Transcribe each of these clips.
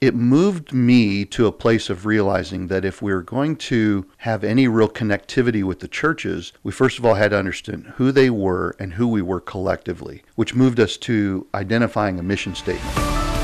it moved me to a place of realizing that if we were going to have any real connectivity with the churches, we first of all had to understand who they were and who we were collectively, which moved us to identifying a mission statement.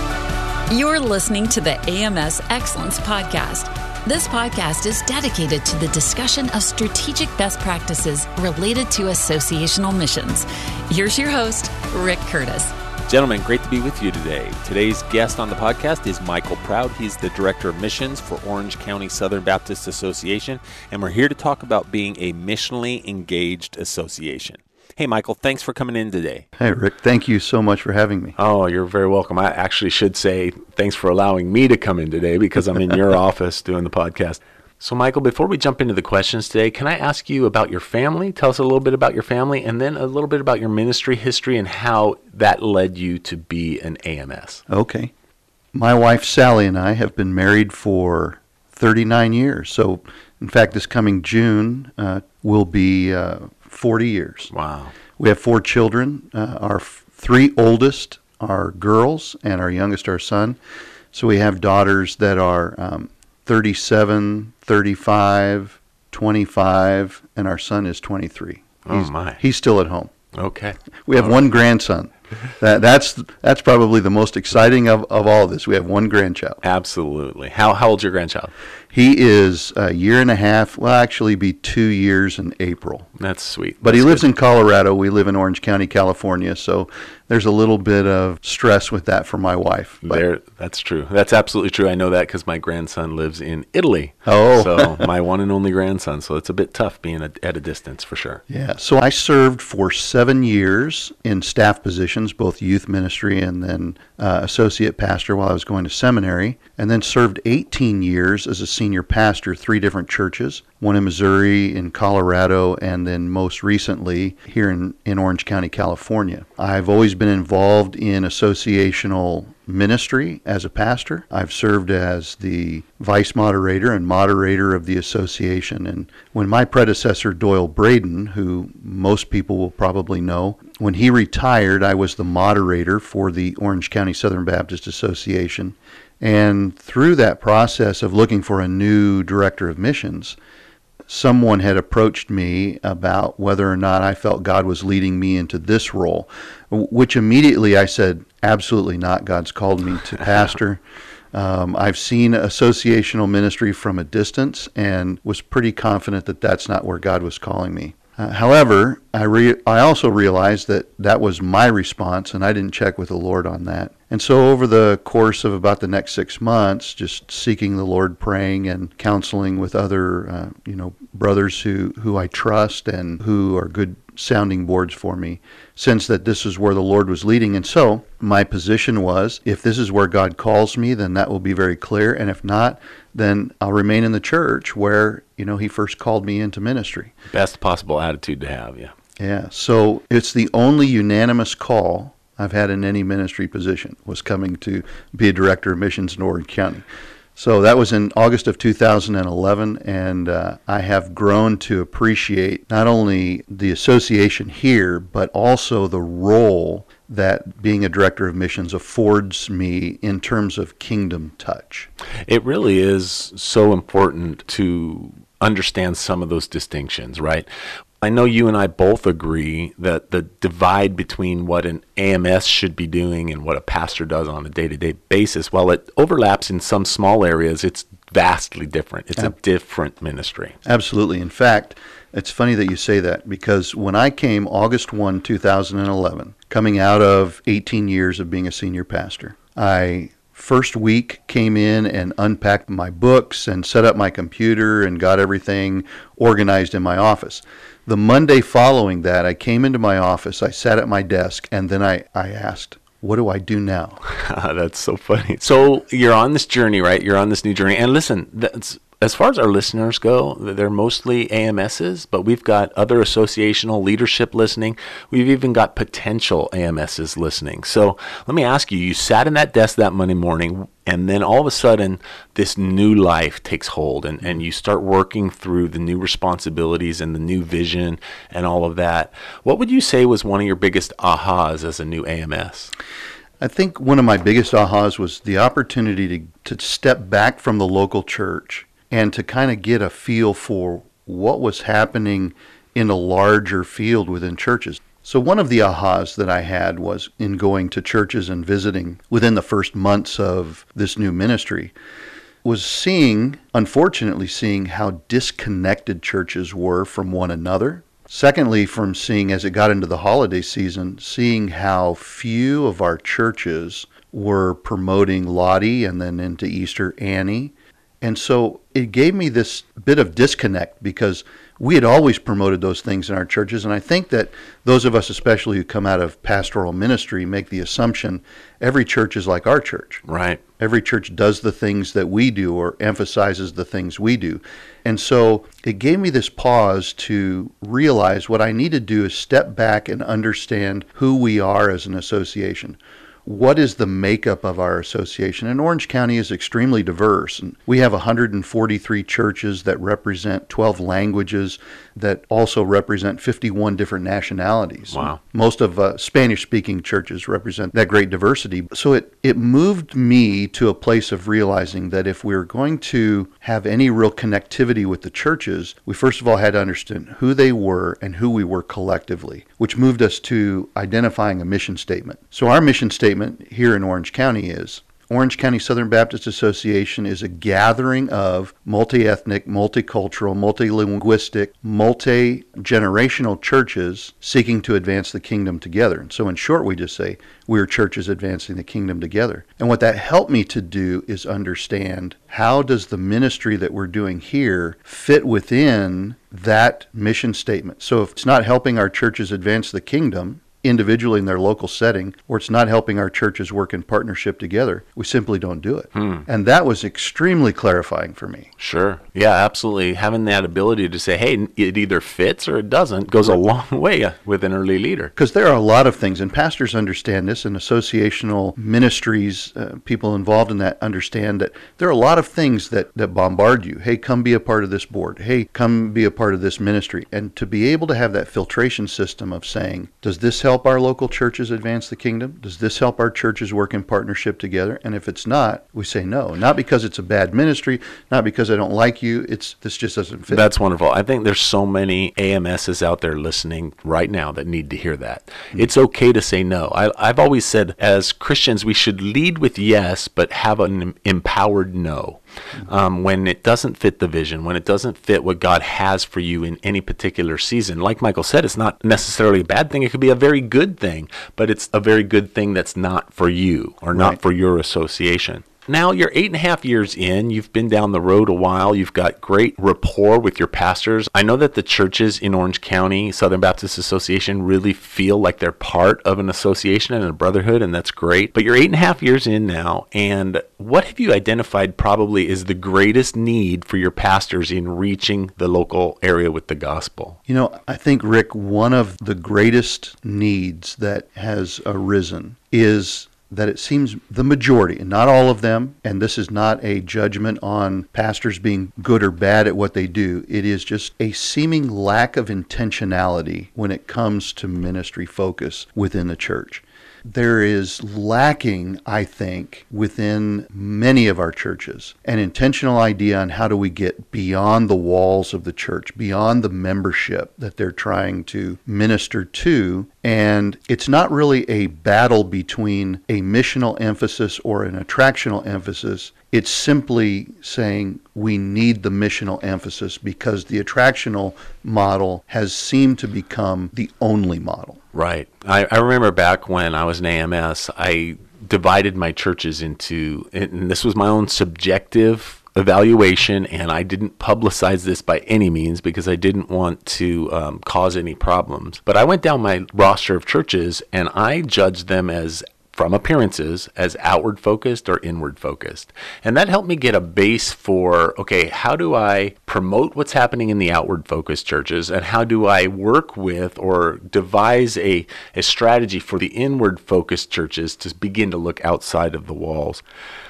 You're listening to the AMS Excellence Podcast. This podcast is dedicated to the discussion of strategic best practices related to associational missions. Here's your host, Rick Curtis. Gentlemen, great to be with you today. Today's guest on the podcast is Michael Proud. He's the Director of Missions for Orange County Southern Baptist Association, and we're here to talk about being a missionally engaged association. Hey, Michael, thanks for coming in today. Hey, Rick, thank you so much for having me. Oh, you're very welcome. I actually should say thanks for allowing me to come in today because I'm in your office doing the podcast. So, Michael, before we jump into the questions today, can I ask you about your family? Tell us a little bit about your family and then a little bit about your ministry history and how that led you to be an AMS. Okay. My wife, Sally, and I have been married for 39 years. So, in fact, this coming June will be 40 years. Wow. We have 4 children. Our 3 oldest are girls and our youngest our son. So we have daughters that are 37, 35, 25, and our son is 23. He's still at home. Okay. We have one grandson. That's probably the most exciting of all of this. We have one grandchild. Absolutely. How old's your grandchild? He is a year and a half. Well, actually be 2 years in April. That's sweet. But he lives in Colorado. We live in Orange County, California. So there's a little bit of stress with that for my wife. That's true. That's absolutely true. I know that because my grandson lives in Italy. Oh. So my one and only grandson. So it's a bit tough being at a distance for sure. Yeah. So I served for 7 years in staff positions, both youth ministry and then associate pastor while I was going to seminary, and then served 18 years as a senior pastor, 3 different churches, one in Missouri, in Colorado, and then most recently here in Orange County, California. I've always been involved in associational ministry as a pastor. I've served as the vice moderator and moderator of the association. And when my predecessor, Doyle Braden, who most people will probably know, when he retired, I was the moderator for the Orange County Southern Baptist Association. And through that process of looking for a new director of missions, someone had approached me about whether or not I felt God was leading me into this role, which immediately I said, absolutely not. God's called me to pastor. I've seen associational ministry from a distance and was pretty confident that that's not where God was calling me. However, I also realized that was my response, and I didn't check with the Lord on that. And so over the course of about the next 6 months, just seeking the Lord, praying and counseling with other brothers who I trust and who are good sounding boards for me, sensed that this is where the Lord was leading. And so my position was, if this is where God calls me, then that will be very clear. And if not, then I'll remain in the church where, he first called me into ministry. Best possible attitude to have, yeah. Yeah, so it's the only unanimous call I've had in any ministry position was coming to be a director of missions in Orange County. So that was in August of 2011, and I have grown to appreciate not only the association here, but also the role that being a director of missions affords me in terms of kingdom touch. It really is so important to understand some of those distinctions, right? I know you and I both agree that the divide between what an AMS should be doing and what a pastor does on a day-to-day basis, while it overlaps in some small areas, it's vastly different. It's a different ministry. Absolutely. In fact, it's funny that you say that, because when I came August 1, 2011, coming out of 18 years of being a senior pastor, I first week came in and unpacked my books and set up my computer and got everything organized in my office. The Monday following that, I came into my office, I sat at my desk, and then I asked, what do I do now? That's so funny. So you're on this journey, right? You're on this new journey. And listen, as far as our listeners go, they're mostly AMSs, but we've got other associational leadership listening. We've even got potential AMSs listening. So let me ask you, you sat in that desk that Monday morning, and then all of a sudden, this new life takes hold, and you start working through the new responsibilities and the new vision and all of that. What would you say was one of your biggest ahas as a new AMS? I think one of my biggest ahas was the opportunity to step back from the local church and to kind of get a feel for what was happening in a larger field within churches. So one of the ahas that I had was in going to churches and visiting within the first months of this new ministry was unfortunately seeing how disconnected churches were from one another. Secondly, from seeing, as it got into the holiday season, seeing how few of our churches were promoting Lottie and then into Easter Annie. And so it gave me this bit of disconnect because we had always promoted those things in our churches. And I think that those of us, especially who come out of pastoral ministry, make the assumption every church is like our church. Right. Every church does the things that we do or emphasizes the things we do. And so it gave me this pause to realize what I need to do is step back and understand who we are as an association. What is the makeup of our association? And Orange County is extremely diverse. And we have 143 churches that represent 12 languages that also represent 51 different nationalities. Wow. Most of Spanish-speaking churches represent that great diversity. So it moved me to a place of realizing that if we were going to have any real connectivity with the churches, we first of all had to understand who they were and who we were collectively, which moved us to identifying a mission statement. So our mission statement here in Orange County is, Orange County Southern Baptist Association is a gathering of multi-ethnic, multicultural, multilinguistic, multi-generational churches seeking to advance the kingdom together. And so in short, we just say, we're churches advancing the kingdom together. And what that helped me to do is understand, how does the ministry that we're doing here fit within that mission statement? So if it's not helping our churches advance the kingdom individually in their local setting, or it's not helping our churches work in partnership together, we simply don't do it. And that was extremely clarifying for me. Sure. Yeah, absolutely. Having that ability to say, hey, it either fits or it doesn't goes a long way with an early leader. Because there are a lot of things, and pastors understand this, and associational ministries, people involved in that understand that there are a lot of things that bombard you. Hey, come be a part of this board. Hey, come be a part of this ministry. And to be able to have that filtration system of saying, does this help our local churches advance the kingdom? Does this help our churches work in partnership together? And if it's not, we say no. Not because it's a bad ministry, not because I don't like you. This just doesn't fit. That's wonderful. I think there's so many AMSs out there listening right now that need to hear that. Mm-hmm. It's okay to say no. I've always said, as Christians, we should lead with yes, but have an empowered no. When it doesn't fit the vision, when it doesn't fit what God has for you in any particular season. Like Michael said, it's not necessarily a bad thing. It could be a very good thing, but it's a very good thing that's not for you or not for your association. Now you're 8.5 years in, you've been down the road a while, you've got great rapport with your pastors. I know that the churches in Orange County, Southern Baptist Association, really feel like they're part of an association and a brotherhood, and that's great. But you're 8.5 years in now, and what have you identified probably is the greatest need for your pastors in reaching the local area with the gospel? You know, I think, Rick, one of the greatest needs that has arisen is that it seems the majority, and not all of them, and this is not a judgment on pastors being good or bad at what they do, it is just a seeming lack of intentionality when it comes to ministry focus within the church. There is lacking, I think, within many of our churches, an intentional idea on how do we get beyond the walls of the church, beyond the membership that they're trying to minister to. And it's not really a battle between a missional emphasis or an attractional emphasis. It's simply saying we need the missional emphasis because the attractional model has seemed to become the only model. Right. I remember back when I was in AMS, I divided my churches into, and this was my own subjective evaluation, and I didn't publicize this by any means because I didn't want to cause any problems. But I went down my roster of churches and I judged them as, from appearances, as outward focused or inward focused. And that helped me get a base for, okay, how do I promote what's happening in the outward focused churches, and how do I work with or devise a strategy for the inward focused churches to begin to look outside of the walls.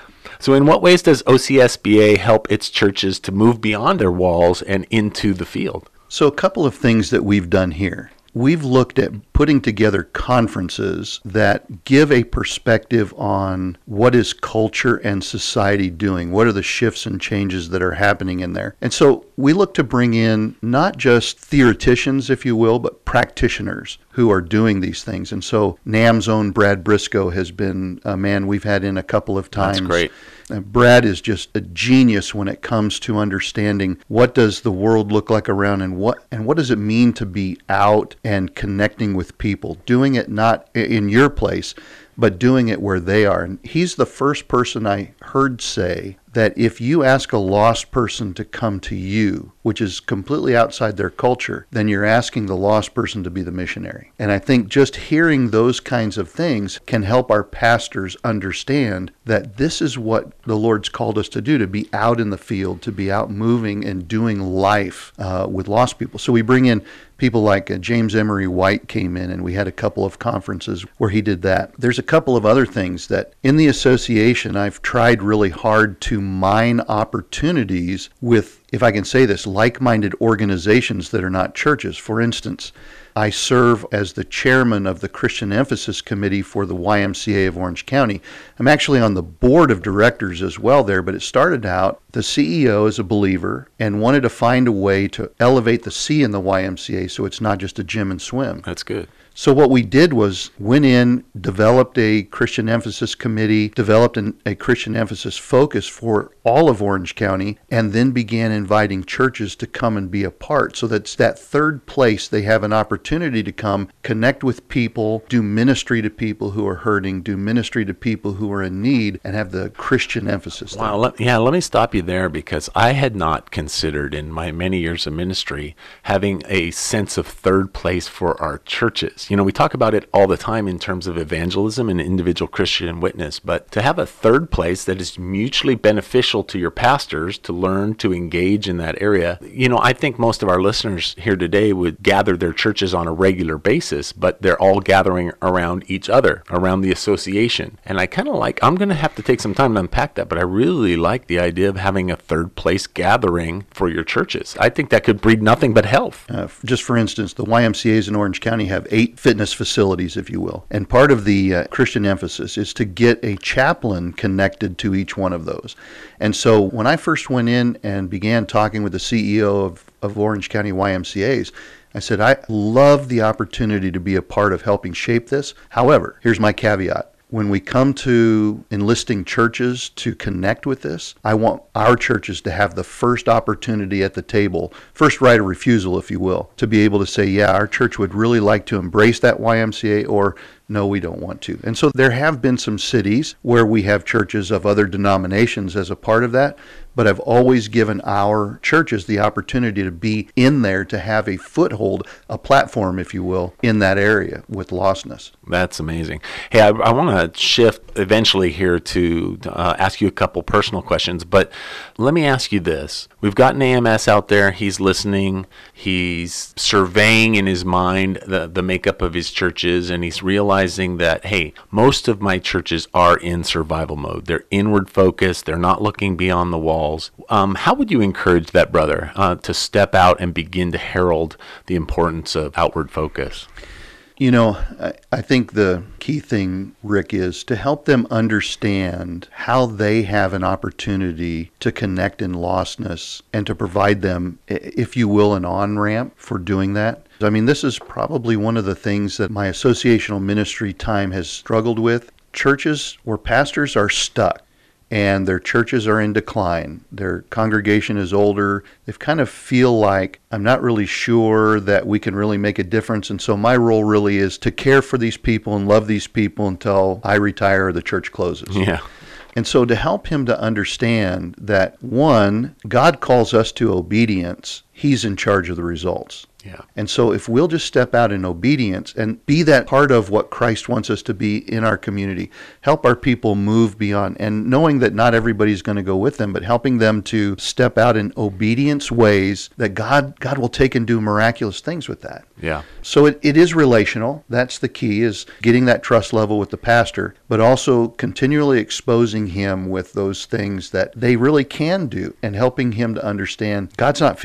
So in what ways does OCSBA help its churches to move beyond their walls and into the field? So a couple of things that we've done here. we've looked at putting together conferences that give a perspective on what is culture and society doing, what are the shifts and changes that are happening in there. And so we look to bring in not just theoreticians, if you will, but practitioners who are doing these things. And so NAM's own Brad Briscoe has been a man we've had in a couple of times. That's great. Brad is just a genius when it comes to understanding what does the world look like around, and what does it mean to be out and connecting with people, doing it not in your place, but doing it where they are. And he's the first person I heard say that if you ask a lost person to come to you, which is completely outside their culture, then you're asking the lost person to be the missionary. And I think just hearing those kinds of things can help our pastors understand that this is what the Lord's called us to do, to be out in the field, to be out moving and doing life with lost people. So we bring in people like James Emery White came in, and we had a couple of conferences where he did that. There's a couple of other things that in the association I've tried really hard to mine opportunities with, if I can say this, like-minded organizations that are not churches. For instance, I serve as the chairman of the Christian Emphasis Committee for the YMCA of Orange County. I'm actually on the board of directors as well there, but it started out, the CEO is a believer and wanted to find a way to elevate the C in the YMCA so it's not just a gym and swim. That's good. So what we did was went in, developed a Christian Emphasis Committee, developed a Christian Emphasis focus for all of Orange County, and then began inviting churches to come and be a part. So that's that third place they have an opportunity to come, connect with people, do ministry to people who are hurting, do ministry to people who are in need, and have the Christian emphasis. Wow. Let me stop you there, because I had not considered in my many years of ministry having a sense of third place for our churches. You know, we talk about it all the time in terms of evangelism and individual Christian witness, but to have a third place that is mutually beneficial to your pastors to learn to engage in that area. You know, I think most of our listeners here today would gather their churches on a regular basis, but they're all gathering around each other, around the association. And I kind of I'm going to have to take some time to unpack that, but I really like the idea of having a third place gathering for your churches. I think that could breed nothing but health. Just for instance, the YMCAs in Orange County have 8 fitness facilities, if you will. And part of the Christian Emphasis is to get a chaplain connected to each one of those. And so when I first went in and began talking with the CEO of Orange County YMCAs, I said, I love the opportunity to be a part of helping shape this. However, here's my caveat. When we come to enlisting churches to connect with this, I want our churches to have the first opportunity at the table, first right of refusal, if you will, to be able to say, yeah, our church would really like to embrace that YMCA, or no, we don't want to. And so there have been some cities where we have churches of other denominations as a part of that, but I've always given our churches the opportunity to be in there, to have a foothold, a platform, if you will, in that area with lostness. That's amazing. Hey, I want to shift eventually here to ask you a couple personal questions, but let me ask you this. We've got an AMS out there. He's listening. He's surveying in his mind the makeup of his churches, and he's realizing that, hey, most of my churches are in survival mode. They're inward focused. They're not looking beyond the walls. How would you encourage that brother to step out and begin to herald the importance of outward focus? You know, I think the key thing, Rick, is to help them understand how they have an opportunity to connect in lostness and to provide them, if you will, an on-ramp for doing that. I mean, this is probably one of the things that my associational ministry time has struggled with. Churches where pastors are stuck and their churches are in decline. Their congregation is older. They kind of feel like, I'm not really sure that we can really make a difference, and so my role really is to care for these people and love these people until I retire or the church closes. Yeah. And so to help him to understand that, one, God calls us to obedience. He's in charge of the results. Yeah. And so if we'll just step out in obedience and be that part of what Christ wants us to be in our community, help our people move beyond, and knowing that not everybody's going to go with them, but helping them to step out in obedience ways that God will take and do miraculous things with that. Yeah. So it is relational. That's the key, is getting that trust level with the pastor, but also continually exposing him with those things that they really can do and helping him to understand God's not finished with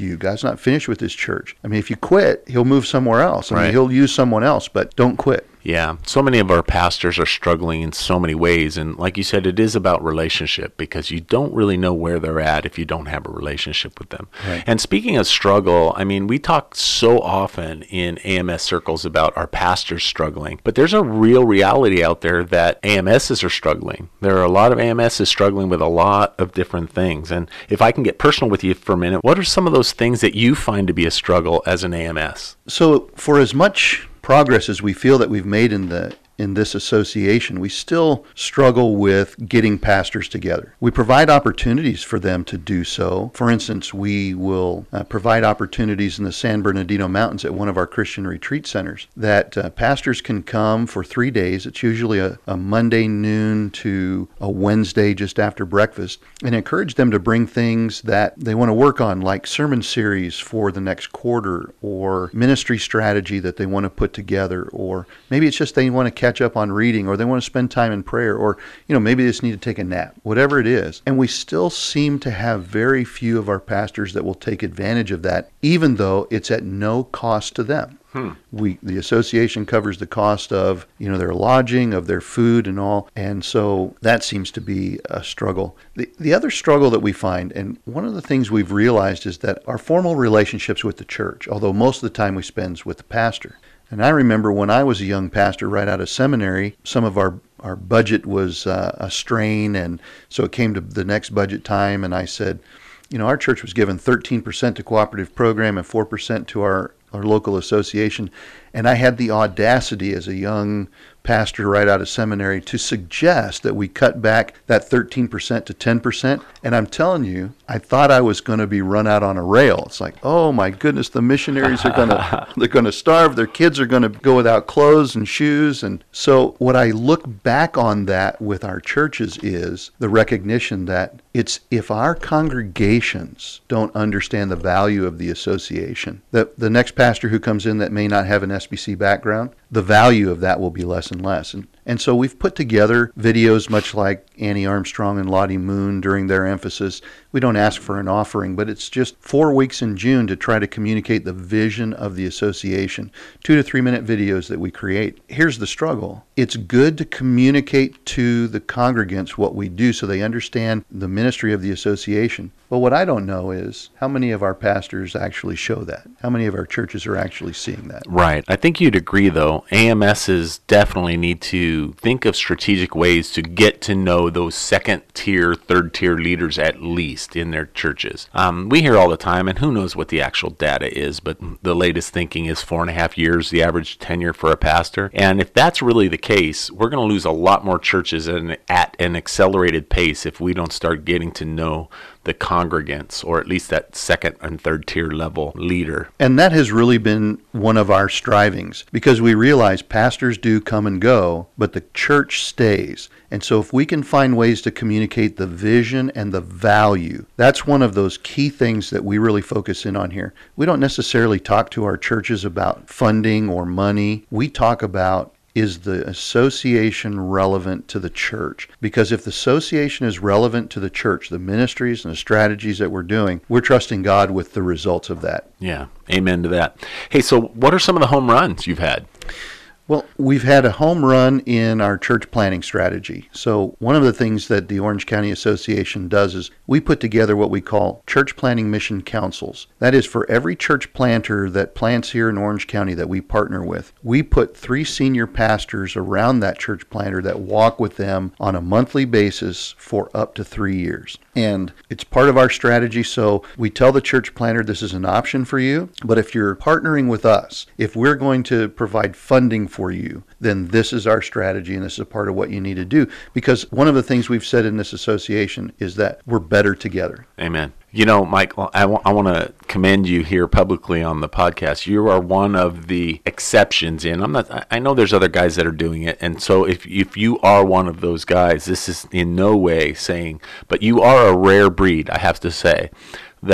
you. God's not finished with his church. I mean, if you quit, he'll move somewhere else. I mean, he'll use someone else, but don't quit. Yeah, so many of our pastors are struggling in so many ways. And like you said, it is about relationship, because you don't really know where they're at if you don't have a relationship with them. Right. And speaking of struggle, I mean, we talk so often in AMS circles about our pastors struggling, but there's a real reality out there that AMSs are struggling. There are a lot of AMSs struggling with a lot of different things. And if I can get personal with you for a minute, what are some of those things that you find to be a struggle as an AMS? So for as much progress as we feel that we've made in this association, we still struggle with getting pastors together. We provide opportunities for them to do so. For instance, we will provide opportunities in the San Bernardino Mountains at one of our Christian retreat centers that pastors can come for 3 days. It's usually a Monday noon to a Wednesday just after breakfast, and encourage them to bring things that they want to work on, like sermon series for the next quarter, or ministry strategy that they want to put together, or maybe it's just they want to catch up on reading, or they want to spend time in prayer, or maybe they just need to take a nap, whatever it is. And we still seem to have very few of our pastors that will take advantage of that, even though it's at no cost to them. The association covers the cost of their lodging, of their food and all, and so that seems to be a struggle. The other struggle that we find, and one of the things we've realized, is that our formal relationships with the church, although most of the time we spend with the pastor. And I remember when I was a young pastor right out of seminary, some of our budget was a strain, and so it came to the next budget time, and I said, our church was given 13% to cooperative program and 4% to our local association, and I had the audacity as a young pastor right out of seminary to suggest that we cut back that 13% to 10%. And I'm telling you, I thought I was going to be run out on a rail. It's like, oh my goodness, the missionaries are they're going to starve. Their kids are going to go without clothes and shoes. And so what I look back on that with our churches is the recognition that it's if our congregations don't understand the value of the association, that the next pastor who comes in that may not have an SBC background, the value of that will be less and less. And so we've put together videos much like Annie Armstrong and Lottie Moon during their emphasis. We don't ask for an offering, but it's just 4 weeks in June to try to communicate the vision of the association. 2 to 3 minute videos that we create. Here's the struggle. It's good to communicate to the congregants what we do so they understand the ministry of the association. But what I don't know is how many of our pastors actually show that? How many of our churches are actually seeing that? Right. I think you'd agree, though. AMSs definitely need to think of strategic ways to get to know those second-tier, third-tier leaders at least in their churches. We hear all the time, and who knows what the actual data is, but the latest thinking is 4.5 years, the average tenure for a pastor. And if that's really the case, we're going to lose a lot more churches at an accelerated pace if we don't start getting to know the congregants, or at least that second and third tier level leader. And that has really been one of our strivings, because we realize pastors do come and go, but the church stays. And so if we can find ways to communicate the vision and the value, that's one of those key things that we really focus in on here. We don't necessarily talk to our churches about funding or money. We talk about, is the association relevant to the church? Because if the association is relevant to the church, the ministries and the strategies that we're doing, we're trusting God with the results of that. Yeah, amen to that. Hey, so what are some of the home runs you've had? Well, we've had a home run in our church planning strategy. So one of the things that the Orange County Association does is we put together what we call church planning mission councils. That is, for every church planter that plants here in Orange County that we partner with, we put 3 senior pastors around that church planter that walk with them on a monthly basis for up to 3 years. And it's part of our strategy. So we tell the church planter this is an option for you, but if you're partnering with us, if we're going to provide funding for you, then this is our strategy, and this is a part of what you need to do. Because one of the things we've said in this association is that we're better together. Amen. You know, Mike, I want to commend you here publicly on the podcast. You are one of the exceptions in. I know there's other guys that are doing it, and so if you are one of those guys, this is in no way saying, but you are a rare breed, I have to say, that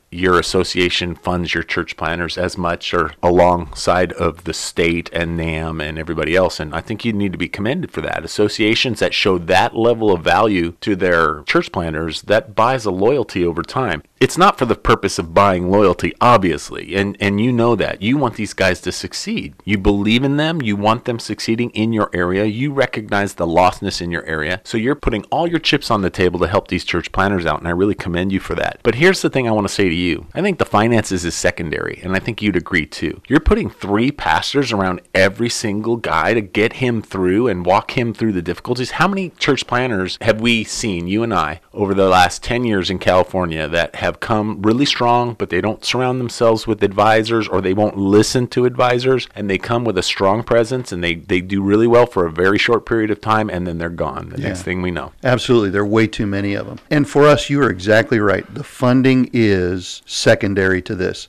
your association funds your church planners as much or alongside of the state and NAM and everybody else. And I think you need to be commended for that. Associations that show that level of value to their church planners, that buys a loyalty over time. It's not for the purpose of buying loyalty, obviously, and you know that. You want these guys to succeed. You believe in them. You want them succeeding in your area. You recognize the lostness in your area. So you're putting all your chips on the table to help these church planners out, and I really commend you for that. But here's the thing I want to say to you. I think the finances is secondary, and I think you'd agree too. You're putting 3 pastors around every single guy to get him through and walk him through the difficulties. How many church planners have we seen, you and I, over the last 10 years in California that have come really strong, but they don't surround themselves with advisors, or they won't listen to advisors, and they come with a strong presence and they do really well for a very short period of time, and then they're gone the next thing we know. Absolutely. There are way too many of them. And for us, you are exactly right. The funding is secondary to this.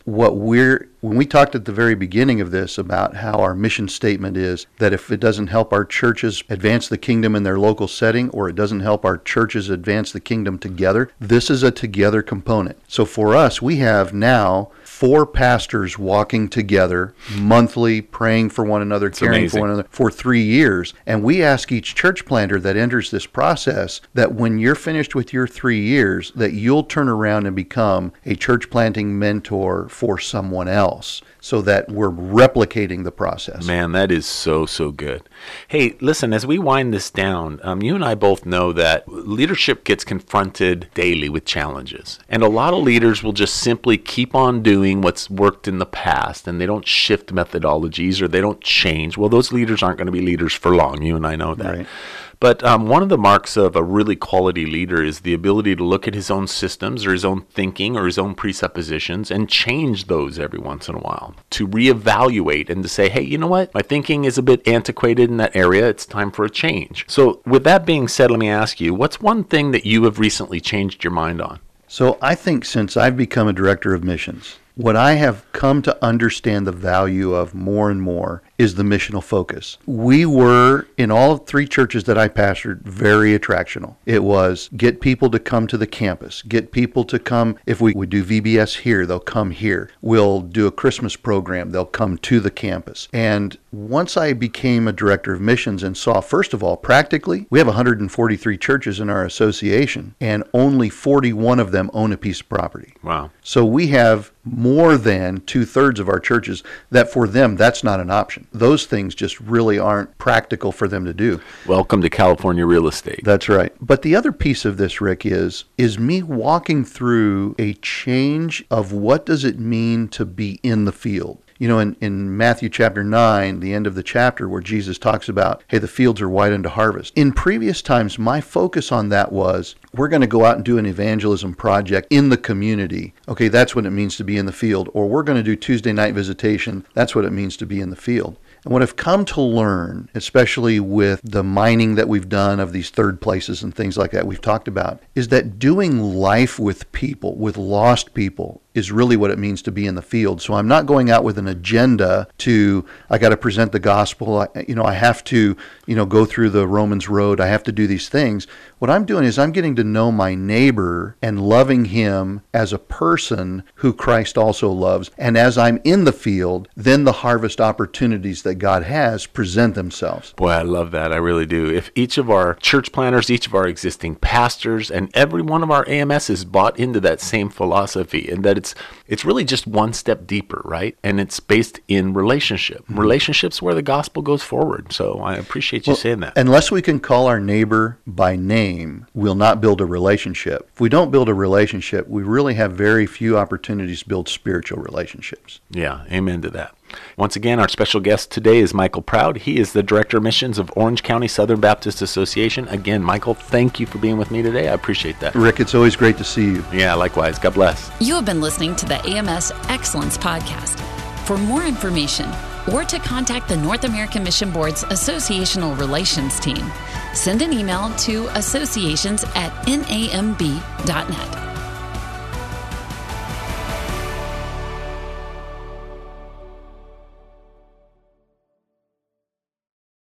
When we talked at the very beginning of this about how our mission statement is that if it doesn't help our churches advance the kingdom in their local setting, or it doesn't help our churches advance the kingdom together, this is a together component. So for us, we have now 4 pastors walking together monthly, praying for one another, caring for one another for 3 years. And we ask each church planter that enters this process that when you're finished with your 3 years, that you'll turn around and become a church planting mentor for someone else, so that we're replicating the process. Man, that is so good. Hey, listen, as we wind this down, you and I both know that leadership gets confronted daily with challenges. And a lot of leaders will just simply keep on doing what's worked in the past, and they don't shift methodologies or they don't change. Well, those leaders aren't going to be leaders for long. You and I know that. Right. But one of the marks of a really quality leader is the ability to look at his own systems or his own thinking or his own presuppositions and change those every once in a while, to reevaluate and to say, hey, you know what? My thinking is a bit antiquated in that area. It's time for a change. So with that being said, let me ask you, what's one thing that you have recently changed your mind on? So I think since I've become a director of missions, what I have come to understand the value of more and more is the missional focus. We were, in all 3 churches that I pastored, very attractional. It was get people to come to the campus, get people to come. If we would do VBS here, they'll come here. We'll do a Christmas program, they'll come to the campus. And once I became a director of missions and saw, first of all, practically, we have 143 churches in our association, and only 41 of them own a piece of property. Wow. So we have more than 2/3 of our churches that for them, that's not an option. Those things just really aren't practical for them to do. Welcome to California real estate. That's right. But the other piece of this, Rick, is me walking through a change of what does it mean to be in the field. You know, in Matthew chapter 9, the end of the chapter where Jesus talks about, hey, the fields are white unto harvest. In previous times, my focus on that was, we're going to go out and do an evangelism project in the community. Okay, that's what it means to be in the field. Or we're going to do Tuesday night visitation. That's what it means to be in the field. And what I've come to learn, especially with the mining that we've done of these third places and things like that we've talked about, is that doing life with people, with lost people, is really what it means to be in the field. So I'm not going out with an agenda to, I got to present the gospel, I have to, go through the Romans road, I have to do these things. What I'm doing is I'm getting to know my neighbor and loving him as a person who Christ also loves. And as I'm in the field, then the harvest opportunities that God has present themselves. Boy, I love that. I really do. If each of our church planners, each of our existing pastors, and every one of our AMSs bought into that same philosophy, and that it's really just one step deeper, right? And it's based in relationship. Mm-hmm. Relationships where the gospel goes forward. So I appreciate you saying that. Unless we can call our neighbor by name, we'll not build a relationship. If we don't build a relationship, we really have very few opportunities to build spiritual relationships. Yeah, amen to that. Once again, our special guest today is Michael Proud. He is the Director of Missions of Orange County Southern Baptist Association. Again, Michael, thank you for being with me today. I appreciate that. Rick, it's always great to see you. Yeah, likewise. God bless. You have been listening to the AMS Excellence Podcast. For more information or to contact the North American Mission Board's Associational Relations team, send an email to associations@namb.net.